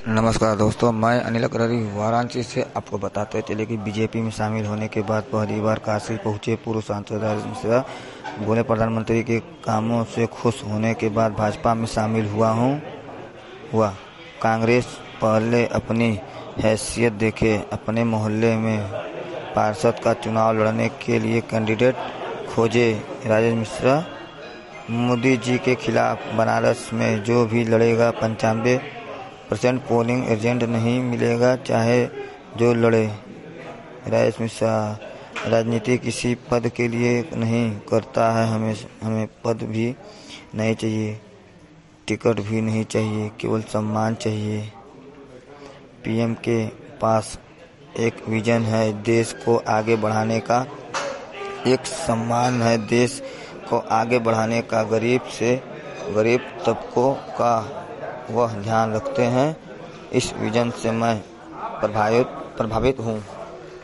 नमस्कार दोस्तों, मैं अनिल अग्रवाल वाराणसी से आपको बताते चले कि बीजेपी में शामिल होने के बाद पहली बार काशी पहुंचे पूर्व सांसद राजेश मिश्रा। बोले, प्रधानमंत्री के कामों से खुश होने के बाद भाजपा में शामिल हुआ। कांग्रेस पहले अपनी हैसियत देखे। अपने मोहल्ले में पार्षद का चुनाव लड़ने के लिए कैंडिडेट खोजे राजेश मिश्रा। मोदी जी के खिलाफ बनारस में जो भी लड़ेगा 95% पोलिंग एजेंट नहीं मिलेगा, चाहे जो लड़े। राजेश मिश्रा राजनीति किसी पद के लिए नहीं करता है। हमें पद भी नहीं चाहिए, टिकट भी नहीं चाहिए, केवल सम्मान चाहिए। पीएम के पास एक विजन है देश को आगे बढ़ाने का, एक सम्मान है देश को आगे बढ़ाने का। गरीब तबकों का वह ध्यान रखते हैं। इस विजन से मैं प्रभावित हूँ।